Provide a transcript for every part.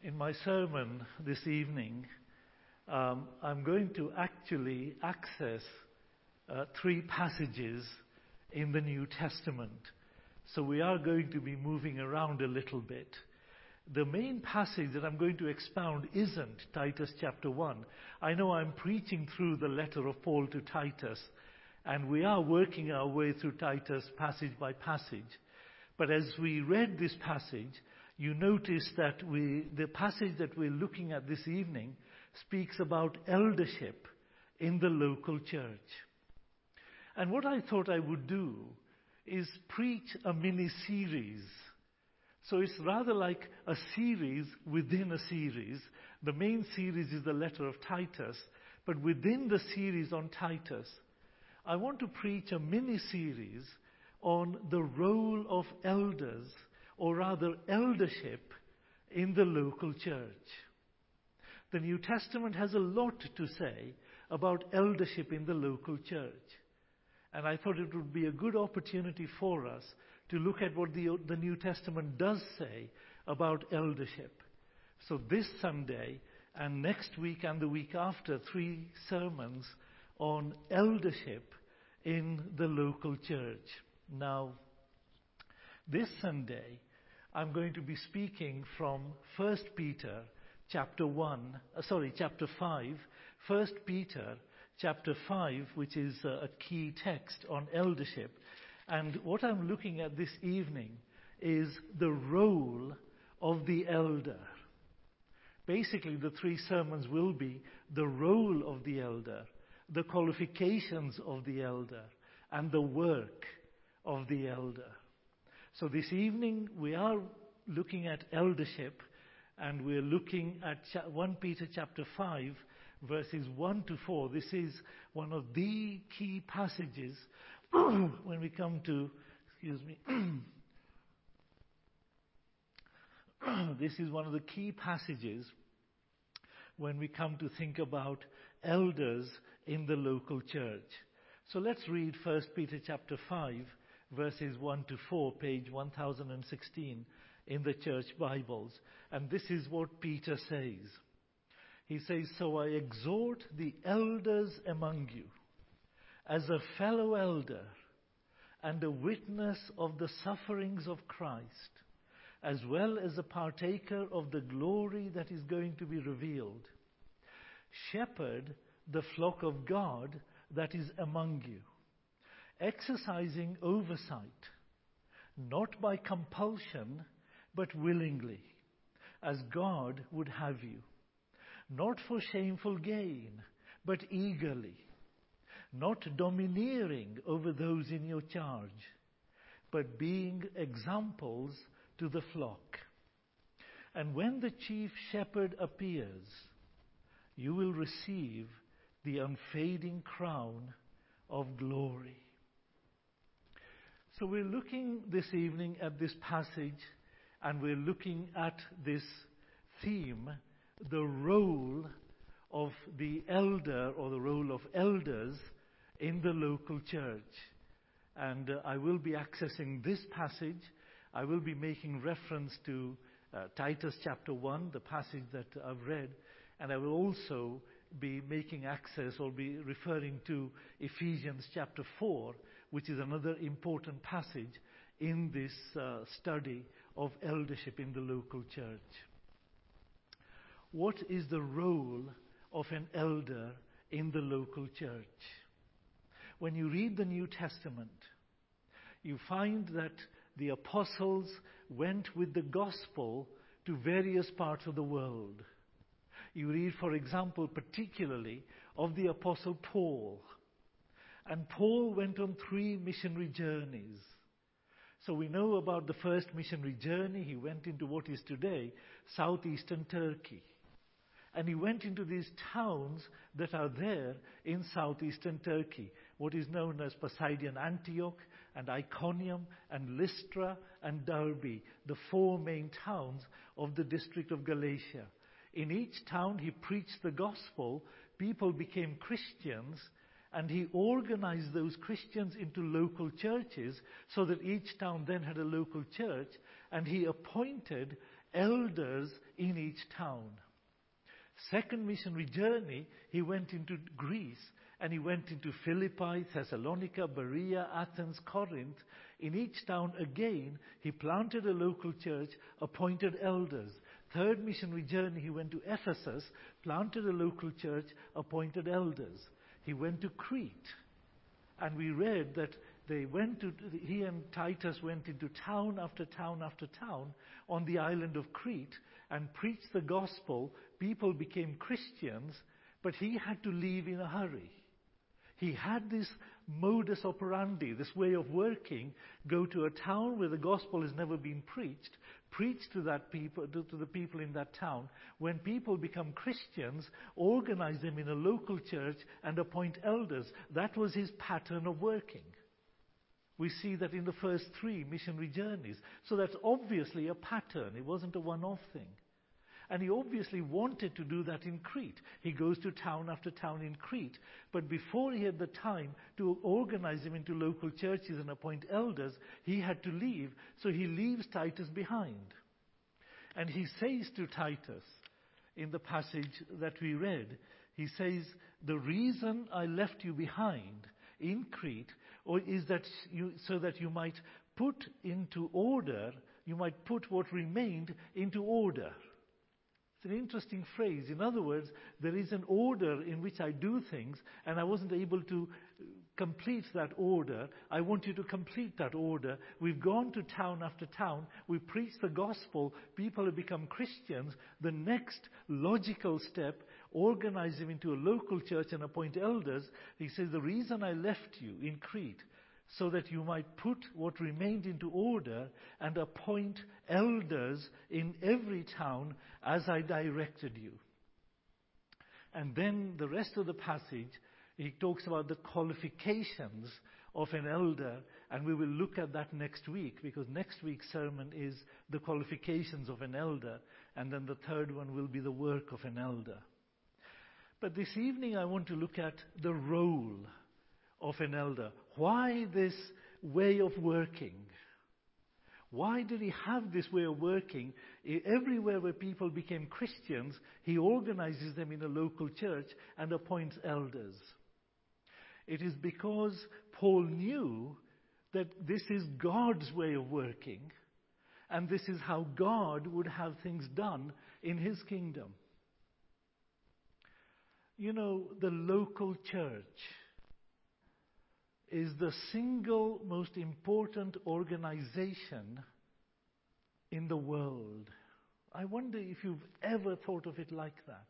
In my sermon this evening, I'm going to actually access three passages in the New Testament. So we are going to be moving around a little bit. The main passage that I'm going to expound isn't Titus chapter 1. I know I'm preaching through the letter of Paul to Titus, and we are working our way through Titus passage by passage. But as we read this passage, you notice that the passage that we're looking at this evening speaks about eldership in the local church. And what I thought I would do is preach a mini-series. So it's rather like a series within a series. The main series is the letter of Titus, but within the series on Titus, I want to preach a mini-series on the role of elders, or rather eldership, in the local church. The New Testament has a lot to say about eldership in the local church. And I thought it would be a good opportunity for us to look at what the New Testament does say about eldership. So this Sunday and next week and the week after, 3 sermons on eldership in the local church. Now, this Sunday, I'm going to be speaking from 1 Peter chapter 5. 1 Peter chapter 5, which is a key text on eldership. And what I'm looking at this evening is the role of the elder. Basically, the 3 sermons will be the role of the elder, the qualifications of the elder, and the work of the elder. So this evening we are looking at eldership, and we're looking at 1 Peter chapter 5, verses 1 to 4. This is one of the key passages when we come to, this is one of the key passages when we come to think about elders in the local church. So let's read 1 Peter chapter 5, verses 1 to 4, page 1016 in the church Bibles. And this is what Peter says. He says, "So I exhort the elders among you, as a fellow elder and a witness of the sufferings of Christ, as well as a partaker of the glory that is going to be revealed. Shepherd the flock of God that is among you, exercising oversight, not by compulsion, but willingly, as God would have you, not for shameful gain, but eagerly, not domineering over those in your charge, but being examples to the flock. And when the chief shepherd appears, you will receive the unfading crown of glory." So we're looking this evening at this passage, and we're looking at this theme, the role of the elder, or the role of elders in the local church. And I will be accessing this passage. I will be making reference to Titus chapter 1, the passage that I've read, and I will also be making access or be referring to Ephesians chapter 4, which is another important passage in this study of eldership in the local church. What is the role of an elder in the local church? When you read the New Testament, you find that the apostles went with the gospel to various parts of the world. You read, for example, particularly of the apostle Paul. And Paul went on 3 missionary journeys. So we know about the first missionary journey. He went into what is today southeastern Turkey. And he went into these towns that are there in southeastern Turkey, what is known as Pisidian Antioch and Iconium and Lystra and Derbe, the 4 main towns of the district of Galatia. In each town he preached the gospel, people became Christians, and he organized those Christians into local churches so that each town then had a local church, and he appointed elders in each town. Second missionary journey, he went into Greece, and he went into Philippi, Thessalonica, Berea, Athens, Corinth. In each town again, he planted a local church, appointed elders. Third missionary journey, he went to Ephesus, planted a local church, appointed elders. He went to Crete, and we read that he and Titus went into town after town after town on the island of Crete and preached the gospel. People became Christians, but he had to leave in a hurry. He had this modus operandi, this way of working: go to a town where the gospel has never been preached, preach to the people in that town. When people become Christians, organize them in a local church and appoint elders. That was his pattern of working. We see that in the first 3 missionary journeys. So that's obviously a pattern. It wasn't a one-off thing. And he obviously wanted to do that in Crete. He goes to town after town in Crete. But before he had the time to organize them into local churches and appoint elders, he had to leave. So he leaves Titus behind. And he says to Titus, in the passage that we read, he says, the reason I left you behind in Crete is that so that you might put into order, you might put what remained into order. It's an interesting phrase. In other words, there is an order in which I do things, and I wasn't able to complete that order. I want you to complete that order. We've gone to town after town. We've preached the gospel. People have become Christians. The next logical step, organize them into a local church and appoint elders. He says, the reason I left you in Crete, so that you might put what remained into order and appoint elders in every town as I directed you. And then the rest of the passage, he talks about the qualifications of an elder, and we will look at that next week, because next week's sermon is the qualifications of an elder, and then the third one will be the work of an elder. But this evening I want to look at the role of an elder. Why this way of working? Why did he have this way of working? Everywhere where people became Christians, he organizes them in a local church and appoints elders. It is because Paul knew that this is God's way of working, and this is how God would have things done in his kingdom. You know, the local church is the single most important organization in the world. I wonder if you've ever thought of it like that.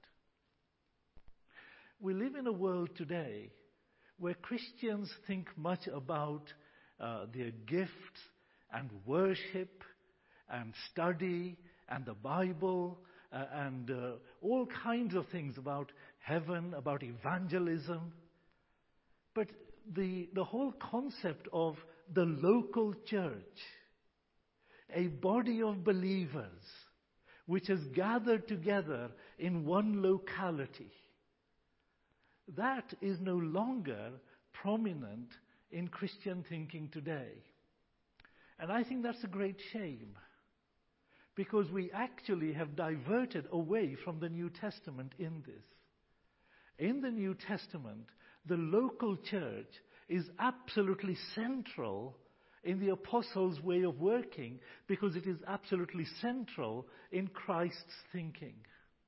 We live in a world today where Christians think much about their gifts and worship and study and the Bible and all kinds of things about heaven, about evangelism. But the whole concept of the local church, a body of believers which has gathered together in one locality, that is no longer prominent in Christian thinking today. And I think that's a great shame, because we actually have diverted away from the New Testament in this. In the New Testament, the local church is absolutely central in the apostles' way of working, because it is absolutely central in Christ's thinking.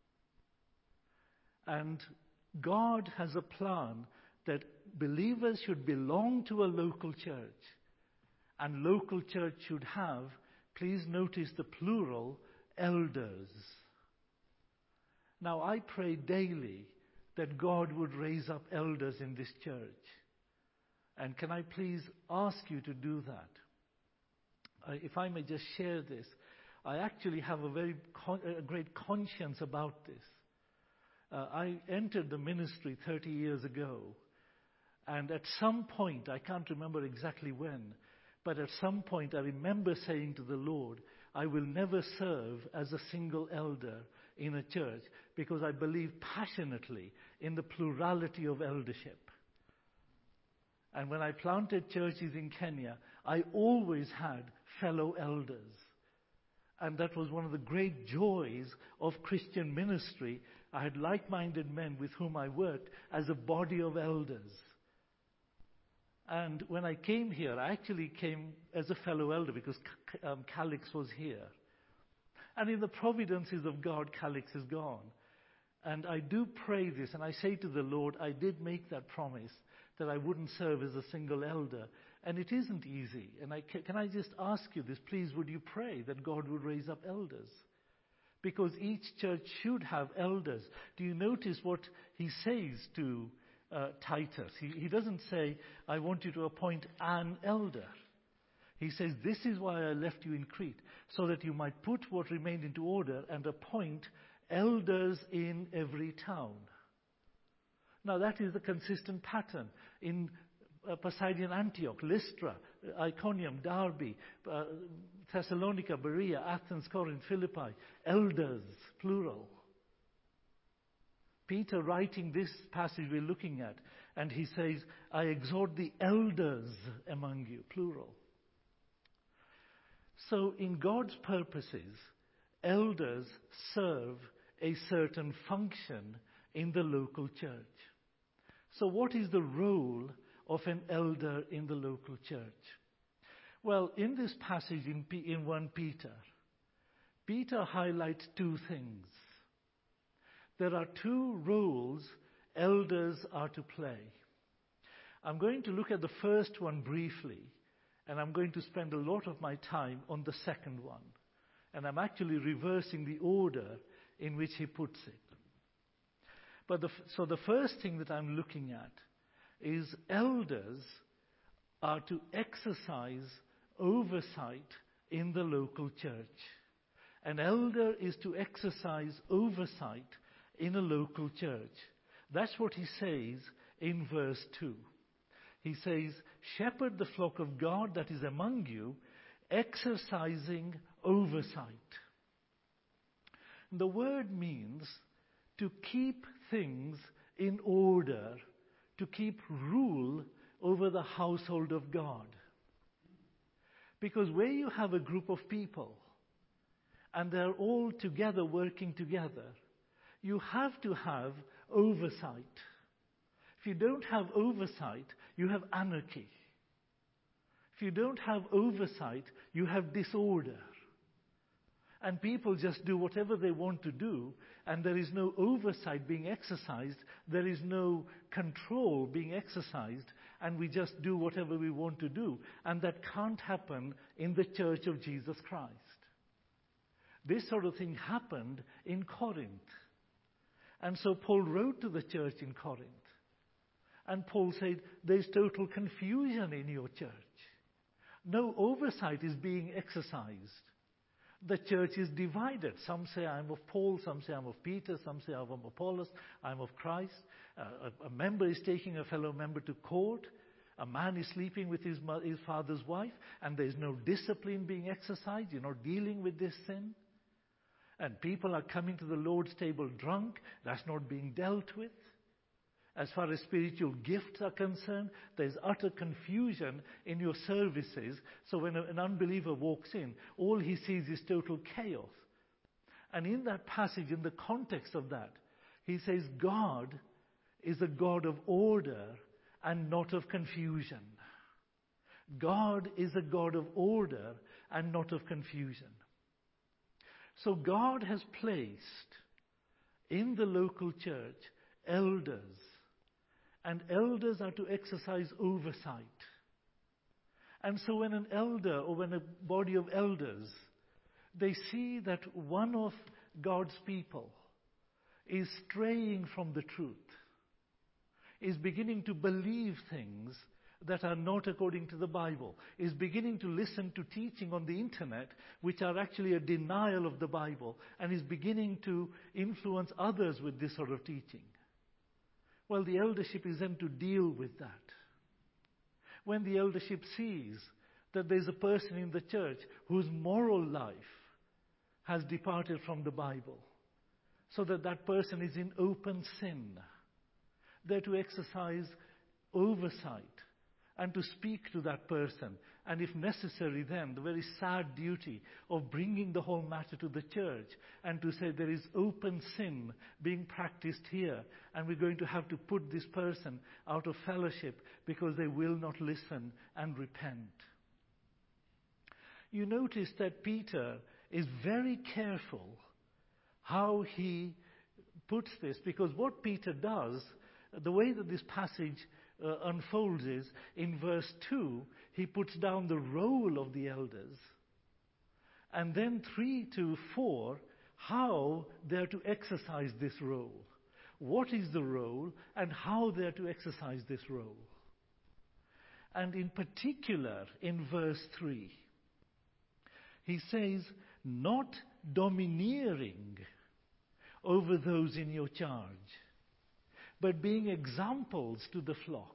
And God has a plan that believers should belong to a local church, and local church should have, please notice the plural, elders. Now, I pray daily that God would raise up elders in this church. And can I please ask you to do that? If I may just share this, I actually have a great conscience about this. I entered the ministry 30 years ago, and at some point, I can't remember exactly when, but at some point I remember saying to the Lord, I will never serve as a single elder in a church, because I believe passionately in the plurality of eldership. And when I planted churches in Kenya, I always had fellow elders. And that was one of the great joys of Christian ministry. I had like-minded men with whom I worked as a body of elders. And when I came here, I actually came as a fellow elder because Calix was here. And in the providences of God, Calix is gone. And I do pray this, and I say to the Lord, I did make that promise that I wouldn't serve as a single elder. And it isn't easy. And can I just ask you this? Please, would you pray that God would raise up elders? Because each church should have elders. Do you notice what he says to Titus? He doesn't say, I want you to appoint an elder. He says, this is why I left you in Crete, so that you might put what remained into order and appoint elders in every town. Now that is the consistent pattern in Pisidian Antioch, Lystra, Iconium, Derbe, Thessalonica, Berea, Athens, Corinth, Philippi, elders, plural. Peter writing this passage we're looking at, and he says, I exhort the elders among you, plural. So in God's purposes, elders serve a certain function in the local church. So what is the role of an elder in the local church? Well, in this passage in 1 Peter, Peter highlights two things. There are two roles elders are to play. I'm going to look at the first one briefly, and I'm going to spend a lot of my time on the second one. And I'm actually reversing the order in which he puts it. So the first thing that I'm looking at is elders are to exercise oversight in the local church. An elder is to exercise oversight in a local church. That's what he says in verse 2. He says, shepherd the flock of God that is among you, exercising oversight. The word means to keep things in order, to keep rule over the household of God. Because where you have a group of people and they're all together working together, you have to have oversight. If you don't have oversight, you have anarchy. If you don't have oversight, you have disorder. And people just do whatever they want to do, and there is no oversight being exercised, there is no control being exercised, and we just do whatever we want to do. And that can't happen in the church of Jesus Christ. This sort of thing happened in Corinth. And so Paul wrote to the church in Corinth. And Paul said, there's total confusion in your church. No oversight is being exercised. The church is divided. Some say I'm of Paul, some say I'm of Peter, some say I'm of Apollos, I'm of Christ. A member is taking a fellow member to court. A man is sleeping with his father's wife, and there's no discipline being exercised. You're not dealing with this sin. And people are coming to the Lord's table drunk. That's not being dealt with. As far as spiritual gifts are concerned, there's utter confusion in your services. So when an unbeliever walks in, all he sees is total chaos. And in that passage, in the context of that, he says God is a God of order and not of confusion. God is a God of order and not of confusion. So God has placed in the local church elders. And elders are to exercise oversight. And so when an elder or when a body of elders, they see that one of God's people is straying from the truth, is beginning to believe things that are not according to the Bible, is beginning to listen to teaching on the internet which are actually a denial of the Bible, and is beginning to influence others with this sort of teaching. Well, the eldership is then to deal with that. When the eldership sees that there's a person in the church whose moral life has departed from the Bible, so that that person is in open sin, they're to exercise oversight and to speak to that person and if necessary then, the very sad duty of bringing the whole matter to the church and to say there is open sin being practiced here, and we're going to have to put this person out of fellowship because they will not listen and repent. You notice that Peter is very careful how he puts this, because what Peter does, the way that this passage unfolds is, in verse 2, he puts down the role of the elders. And then 3 to 4, how they're to exercise this role. What is the role and how they're to exercise this role. And in particular, in verse 3, he says, not domineering over those in your charge, but being examples to the flock.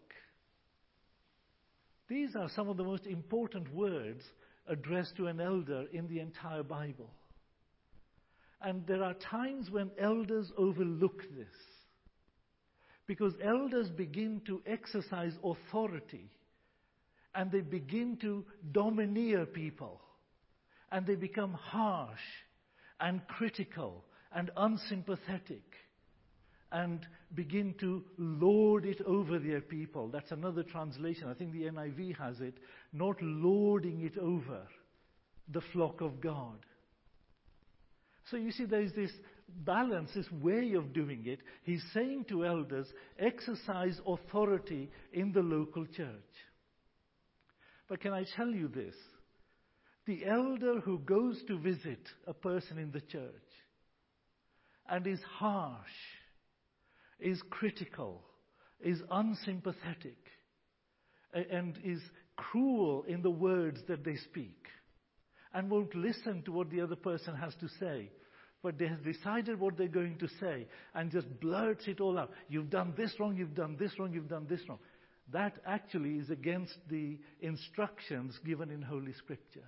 These are some of the most important words addressed to an elder in the entire Bible. And there are times when elders overlook this, because elders begin to exercise authority, and they begin to domineer people, and they become harsh and critical and unsympathetic, and begin to lord it over their people. That's another translation. I think the NIV has it, not lording it over the flock of God. So you see, there is this balance, this way of doing it. He's saying to elders, exercise authority in the local church. But can I tell you this? The elder who goes to visit a person in the church and is harsh, is critical, is unsympathetic, and is cruel in the words that they speak, and won't listen to what the other person has to say, but they have decided what they're going to say and just blurts it all out. You've done this wrong, you've done this wrong, you've done this wrong. That actually is against the instructions given in Holy Scripture.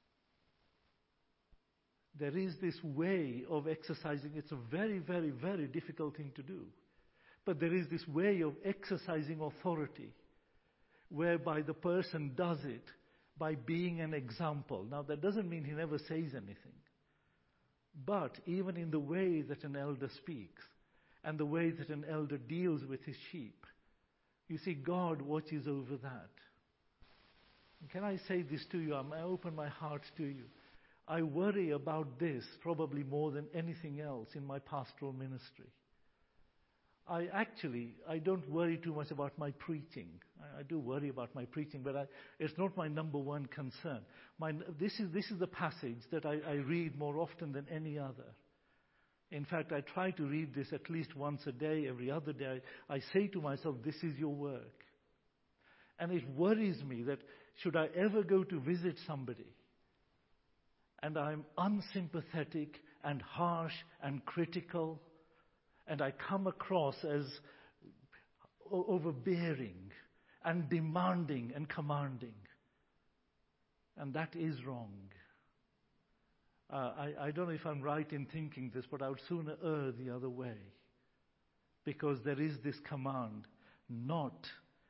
There is this way of exercising. It's a very, very, very difficult thing to do. But there is this way of exercising authority whereby the person does it by being an example. Now, that doesn't mean he never says anything. But even in the way that an elder speaks and the way that an elder deals with his sheep, you see, God watches over that. Can I say this to you? I open my heart to you. I worry about this probably more than anything else in my pastoral ministry. I don't worry too much about my preaching. I do worry about my preaching, but it's not my number one concern. This is the passage that I read more often than any other. In fact, I try to read this at least once a day, every other day. I say to myself, this is your work. And it worries me that should I ever go to visit somebody, and I'm unsympathetic and harsh and critical, and I come across as overbearing and demanding and commanding. And that is wrong. I don't know if I'm right in thinking this, but I would sooner err the other way. Because there is this command, not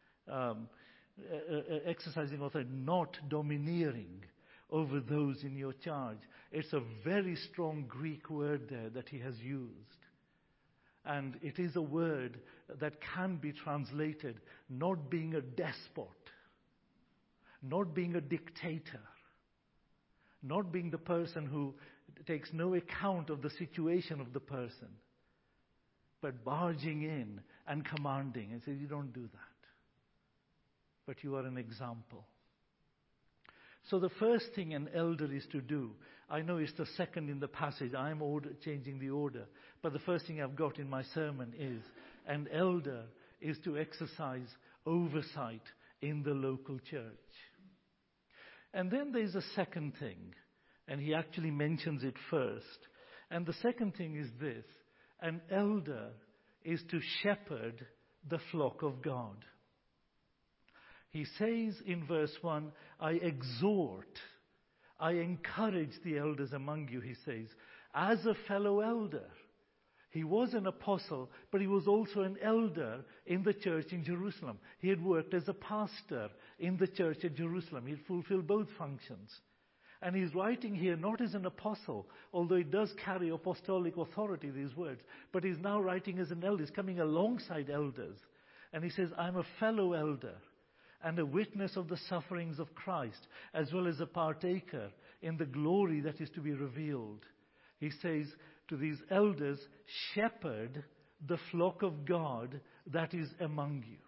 exercising authority, not domineering over those in your charge. It's a very strong Greek word there that he has used. And it is a word that can be translated not being a despot, not being a dictator, not being the person who takes no account of the situation of the person, but barging in and commanding and says, you don't do that, but you are an example. So the first thing an elder is to do, I know it's the second in the passage, I'm changing the order, but the first thing I've got in my sermon is, an elder is to exercise oversight in the local church. And then there's a second thing, and he actually mentions it first. And the second thing is this, an elder is to shepherd the flock of God. He says in verse 1, I exhort, I encourage the elders among you, he says, as a fellow elder. He was an apostle, but he was also an elder in the church in Jerusalem. He had worked as a pastor in the church at Jerusalem. He fulfilled both functions. And he's writing here not as an apostle, although it does carry apostolic authority, these words, but he's now writing as an elder. He's coming alongside elders. And he says, I'm a fellow elder and a witness of the sufferings of Christ, as well as a partaker in the glory that is to be revealed. He says to these elders, shepherd the flock of God that is among you.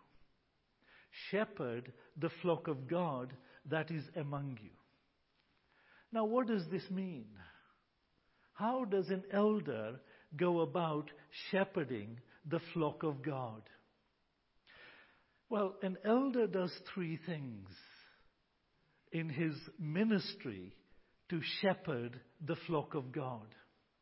Shepherd the flock of God that is among you. Now, what does this mean? How does an elder go about shepherding the flock of God? Well, an elder does three things in his ministry to shepherd the flock of God.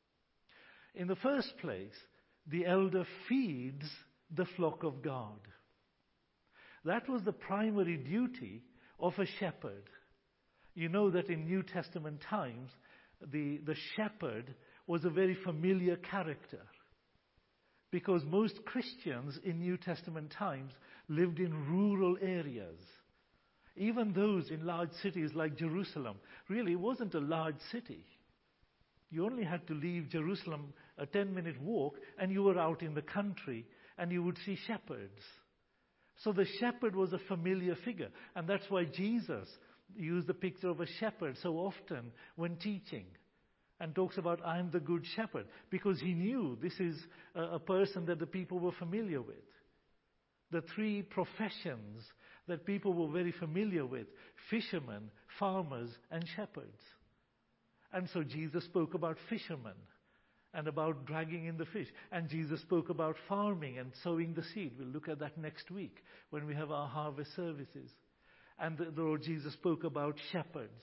In the first place, the elder feeds the flock of God. That was the primary duty of a shepherd. You know that in New Testament times, the shepherd was a very familiar character, because most Christians in New Testament times lived in rural areas. Even those in large cities like Jerusalem, really it wasn't a large city. You only had to leave Jerusalem a 10-minute walk and you were out in the country and you would see shepherds. So the shepherd was a familiar figure, and that's why Jesus used the picture of a shepherd so often when teaching, and talks about, I'm the good shepherd, because he knew this is a person that the people were familiar with. The three professions that people were very familiar with: fishermen, farmers, and shepherds. And so Jesus spoke about fishermen and about dragging in the fish. And Jesus spoke about farming and sowing the seed. We'll look at that next week when we have our harvest services. And the Lord Jesus spoke about shepherds.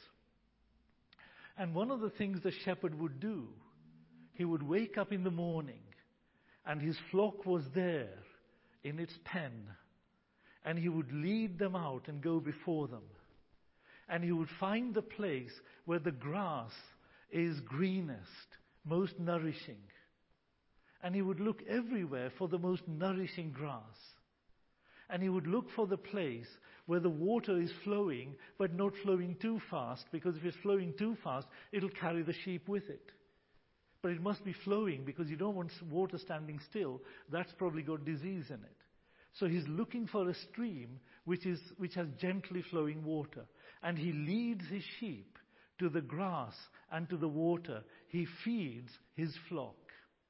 And one of the things the shepherd would do, he would wake up in the morning and his flock was there in its pen. And he would lead them out and go before them. And he would find the place where the grass is greenest, most nourishing. And he would look everywhere for the most nourishing grass. And he would look for the place where the water is flowing, but not flowing too fast, because if it's flowing too fast, it'll carry the sheep with it. But it must be flowing, because you don't want water standing still. That's probably got disease in it. So he's looking for a stream which has gently flowing water. And he leads his sheep to the grass and to the water. He feeds his flock.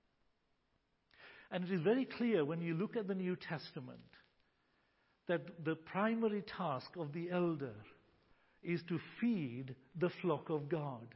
And it is very clear when you look at the New Testament that the primary task of the elder is to feed the flock of God.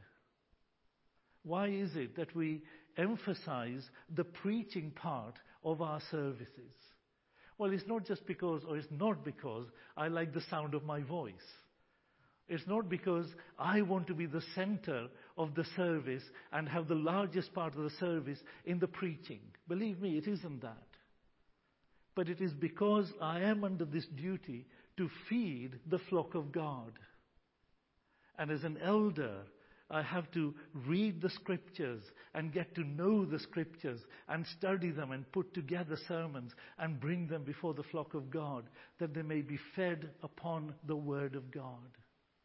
Why is it that we emphasize the preaching part of our services? Well, it's not just because, or it's not because I like the sound of my voice. It's not because I want to be the center of the service and have the largest part of the service in the preaching. Believe me, it isn't that. But it is because I am under this duty to feed the flock of God. And as an elder, I have to read the scriptures and get to know the scriptures and study them and put together sermons and bring them before the flock of God, that they may be fed upon the word of God.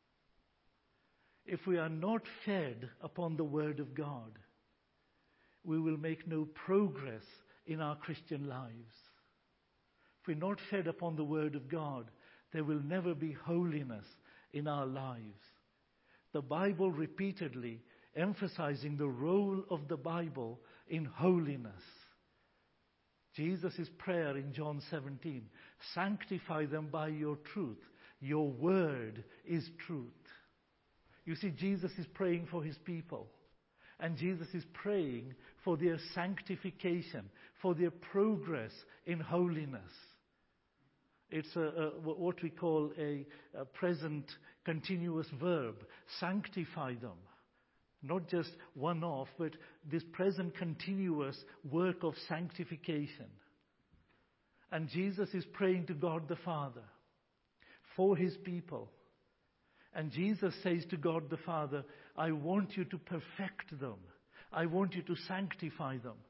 If we are not fed upon the word of God, we will make no progress in our Christian lives. If we're not fed upon the word of God, there will never be holiness in our lives. The Bible repeatedly emphasizing the role of the Bible in holiness. Jesus' prayer in John 17, sanctify them by your truth. Your word is truth. You see, Jesus is praying for his people. And Jesus is praying for their sanctification, for their progress in holiness. It's what we call a present continuous verb. Sanctify them. Not just one-off, but this present continuous work of sanctification. And Jesus is praying to God the Father for his people. And Jesus says to God the Father, I want you to perfect them. I want you to sanctify them.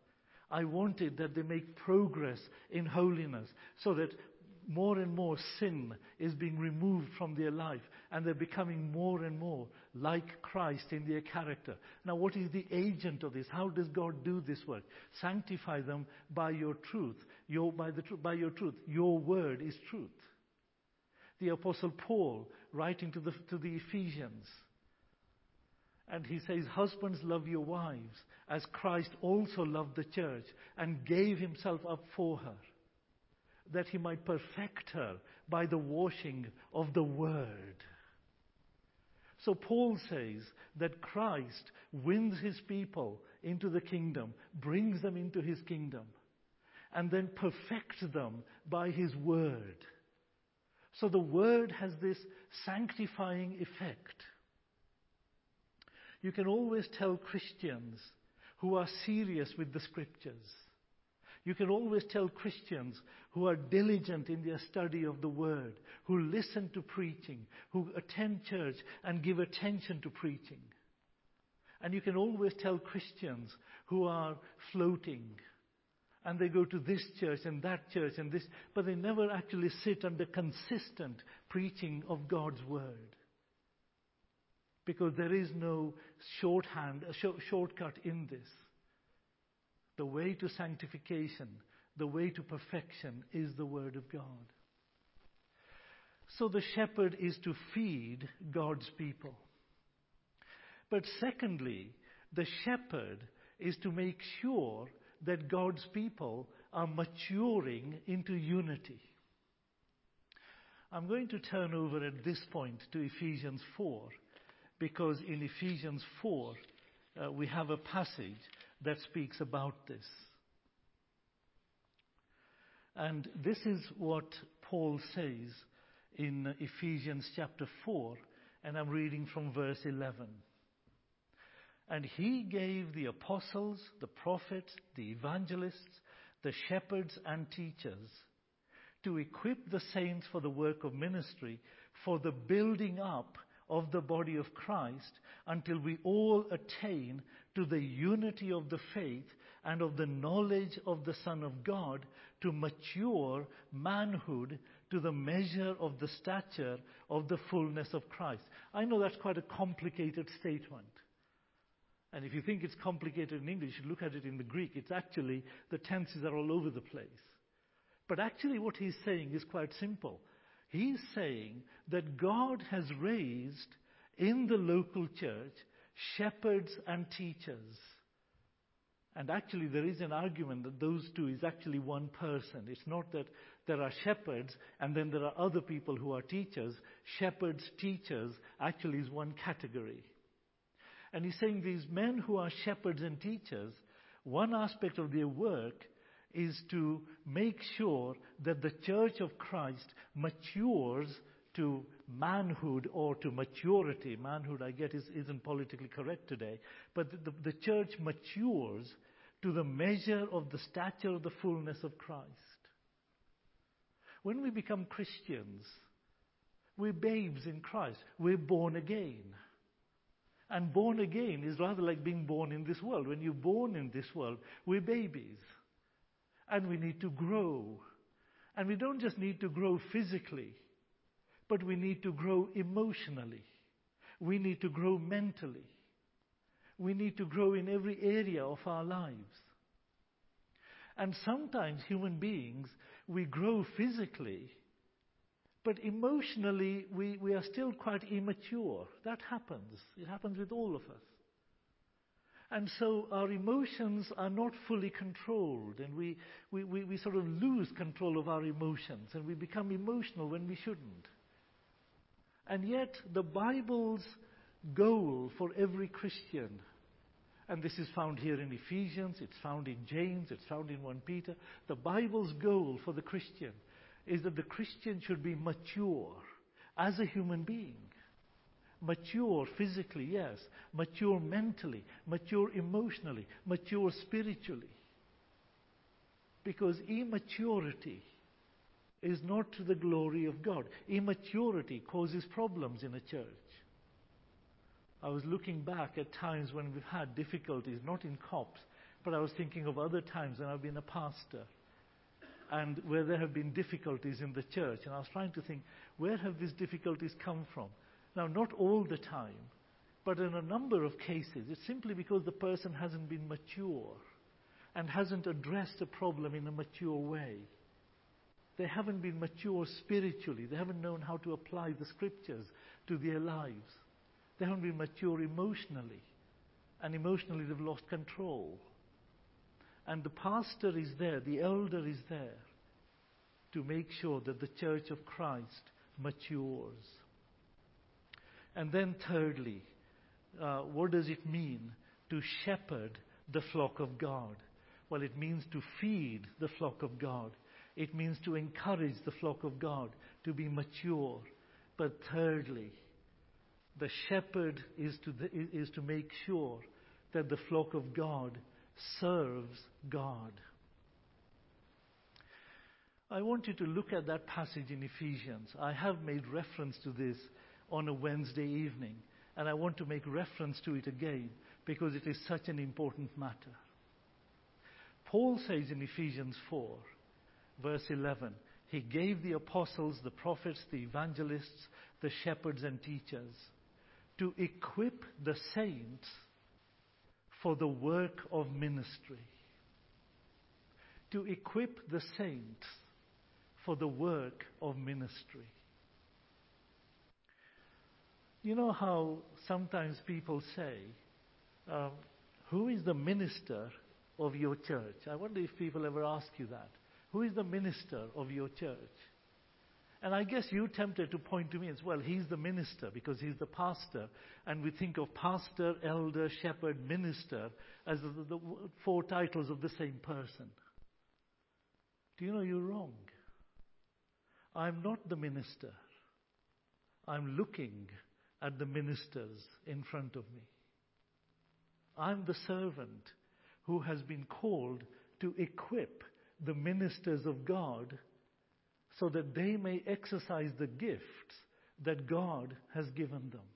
I wanted that they make progress in holiness so that more and more sin is being removed from their life and they're becoming more and more like Christ in their character. Now, what is the agent of this? How does God do this work? Sanctify them by your truth. By your truth. Your word is truth. The Apostle Paul, writing to the Ephesians, and he says, husbands, love your wives as Christ also loved the church and gave himself up for her, that he might perfect her by the washing of the word. So Paul says that Christ wins his people into the kingdom, brings them into his kingdom, and then perfects them by his word. So the word has this sanctifying effect. You can always tell Christians who are serious with the scriptures. You can always tell Christians who are diligent in their study of the word, who listen to preaching, who attend church and give attention to preaching. And you can always tell Christians who are floating, and they go to this church and that church and this, but they never actually sit under consistent preaching of God's word. Because there is no shortcut in this. The way to sanctification, the way to perfection is the word of God. So the shepherd is to feed God's people. But secondly, the shepherd is to make sure that God's people are maturing into unity. I'm going to turn over at this point to Ephesians 4, because in Ephesians 4 we have a passage that speaks about this. And this is what Paul says in Ephesians chapter 4, and I'm reading from verse 11. And he gave the apostles, the prophets, the evangelists, the shepherds and teachers to equip the saints for the work of ministry, for the building up of the body of Christ, until we all attain to the unity of the faith and of the knowledge of the Son of God, to mature manhood, to the measure of the stature of the fullness of Christ. I know that's quite a complicated statement. And if you think it's complicated in English, you look at it in the Greek. It's actually, the tenses are all over the place. But actually what he's saying is quite simple. He's saying that God has raised in the local church shepherds and teachers. And actually there is an argument that those two is actually one person. It's not that there are shepherds and then there are other people who are teachers. Shepherds, teachers actually is one category. And he's saying these men who are shepherds and teachers, one aspect of their work is to make sure that the church of Christ matures to manhood or to maturity. Manhood, I get, isn't politically correct today. But the church matures to the measure of the stature of the fullness of Christ. When we become Christians, we're babes in Christ. We're born again. And born again is rather like being born in this world. When you're born in this world, we're babies. And we need to grow. And we don't just need to grow physically, but we need to grow emotionally. We need to grow mentally. We need to grow in every area of our lives. And sometimes human beings, we grow physically, but emotionally we are still quite immature. That happens. It happens with all of us. And so our emotions are not fully controlled, and we sort of lose control of our emotions, and we become emotional when we shouldn't. And yet the Bible's goal for every Christian, and this is found here in Ephesians, it's found in James, it's found in 1 Peter, the Bible's goal for the Christian is that the Christian should be mature as a human being. Mature physically, yes. Mature mentally. Mature emotionally. Mature spiritually. Because immaturity is not to the glory of God. Immaturity causes problems in a church. I was looking back at times when we've had difficulties, not in COPS, but I was thinking of other times when I've been a pastor and where there have been difficulties in the church. And I was trying to think, where have these difficulties come from? Now, not all the time, but in a number of cases, it's simply because the person hasn't been mature and hasn't addressed a problem in a mature way. They haven't been mature spiritually. They haven't known how to apply the scriptures to their lives. They haven't been mature emotionally. And emotionally they've lost control. And the pastor is there, the elder is there to make sure that the church of Christ matures. And then thirdly, what does it mean to shepherd the flock of God? Well, it means to feed the flock of God. It means to encourage the flock of God to be mature. But thirdly, the shepherd is to make sure that the flock of God serves God. I want you to look at that passage in Ephesians. I have made reference to this on a Wednesday evening, and I want to make reference to it again because it is such an important matter. Paul says in Ephesians 4, verse 11, he gave the apostles, the prophets, the evangelists, the shepherds and teachers to equip the saints for the work of ministry. To equip the saints for the work of ministry. You know how sometimes people say, who is the minister of your church? I wonder if people ever ask you that. Who is the minister of your church? And I guess you're tempted to point to me as well. He's the minister because he's the pastor. And we think of pastor, elder, shepherd, minister as the four titles of the same person. Do you know you're wrong? I'm not the minister. I'm looking at the ministers in front of me. I'm the servant who has been called to equip the ministers of God so that they may exercise the gifts that God has given them.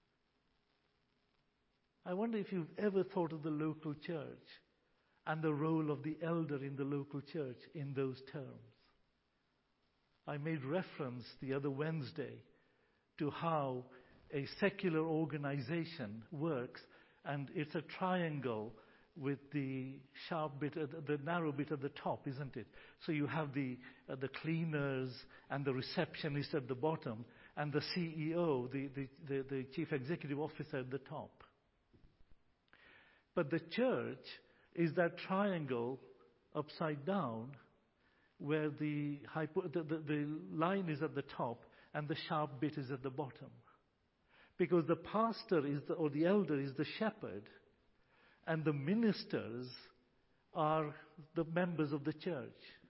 I wonder if you've ever thought of the local church and the role of the elder in the local church in those terms. I made reference the other Wednesday to how a secular organization works, and it's a triangle with the sharp bit, the narrow bit at the top, isn't it? So you have the cleaners and the receptionist at the bottom, and the CEO, the chief executive officer at the top. But the church is that triangle upside down, where the line is at the top and the sharp bit is at the bottom, because the pastor or the elder is the shepherd. And the ministers are the members of the church.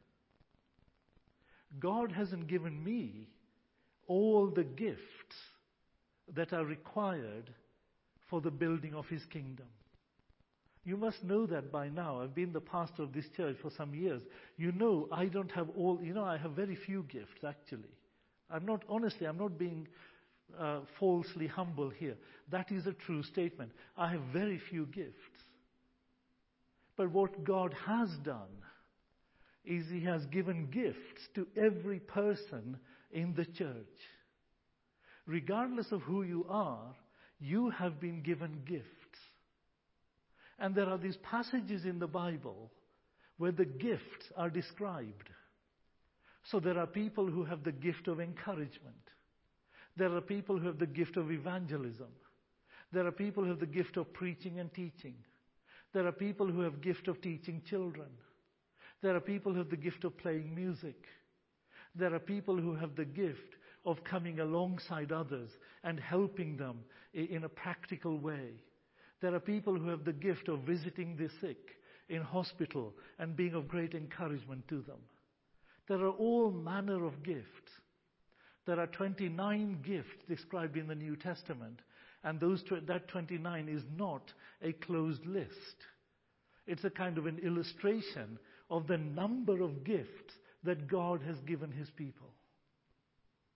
God hasn't given me all the gifts that are required for the building of His kingdom. You must know that by now. I've been the pastor of this church for some years. You know, I don't have all, I have very few gifts actually. I'm not being falsely humble here. That is a true statement. I have very few gifts. But what God has done is He has given gifts to every person in the church. Regardless of who you are, you have been given gifts. And there are these passages in the Bible where the gifts are described. So there are people who have the gift of encouragement. There are people who have the gift of evangelism. There are people who have the gift of preaching and teaching. There are people who have the gift of teaching children. There are people who have the gift of playing music. There are people who have the gift of coming alongside others and helping them in a practical way. There are people who have the gift of visiting the sick in hospital and being of great encouragement to them. There are all manner of gifts. There are 29 gifts described in the New Testament, and that 29 is not a closed list. It's a kind of an illustration of the number of gifts that God has given His people.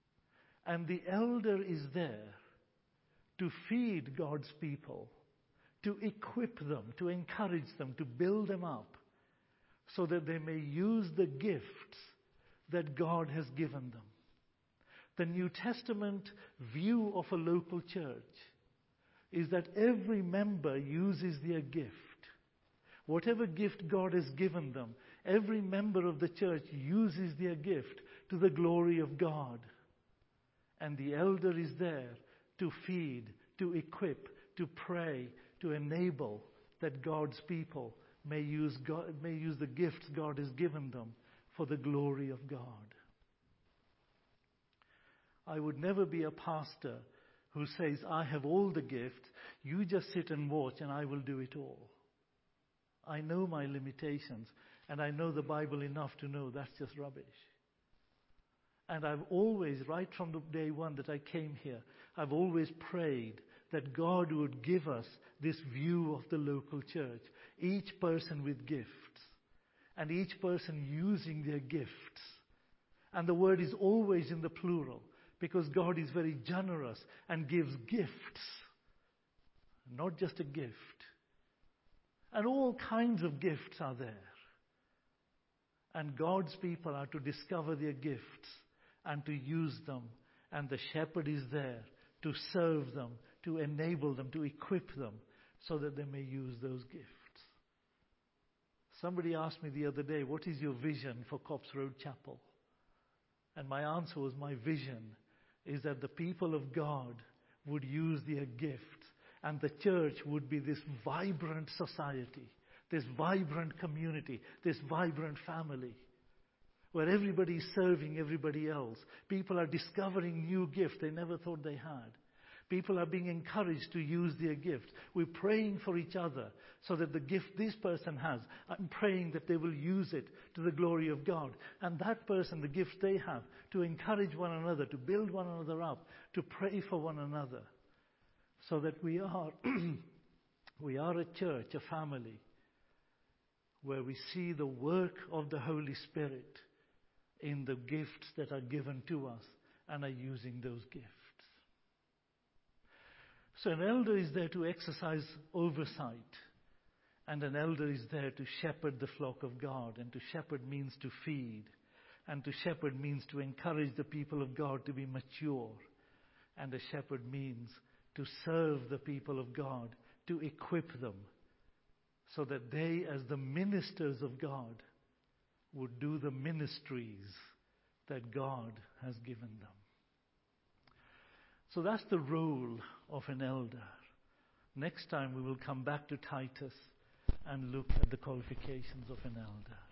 And the elder is there to feed God's people, to equip them, to encourage them, to build them up, so that they may use the gifts that God has given them. The New Testament view of a local church is that every member uses their gift. Whatever gift God has given them, every member of the church uses their gift to the glory of God. And the elder is there to feed, to equip, to pray, to enable that God's people may use the gifts God has given them for the glory of God. I would never be a pastor who says, I have all the gifts, you just sit and watch and I will do it all. I know my limitations, and I know the Bible enough to know that's just rubbish. And I've always, right from the day one that I came here, I've always prayed that God would give us this view of the local church. Each person with gifts, and each person using their gifts. And the word is always in the plural, because God is very generous and gives gifts, not just a gift. And all kinds of gifts are there. And God's people are to discover their gifts and to use them. And the shepherd is there to serve them, to enable them, to equip them, so that they may use those gifts. Somebody asked me the other day, what is your vision for Copse Road Chapel? And my answer was, my vision is that the people of God would use their gifts, and the church would be this vibrant society, this vibrant community, this vibrant family, where everybody is serving everybody else. People are discovering new gifts they never thought they had. People are being encouraged to use their gift. We're praying for each other so that the gift this person has, I'm praying that they will use it to the glory of God. And that person, the gift they have, to encourage one another, to build one another up, to pray for one another. So that we are a church, a family, where we see the work of the Holy Spirit in the gifts that are given to us and are using those gifts. So an elder is there to exercise oversight, and an elder is there to shepherd the flock of God. And to shepherd means to feed, and to shepherd means to encourage the people of God to be mature. And a shepherd means to serve the people of God, to equip them, so that they, as the ministers of God, would do the ministries that God has given them. So that's the role of an elder. Next time we will come back to Titus and look at the qualifications of an elder.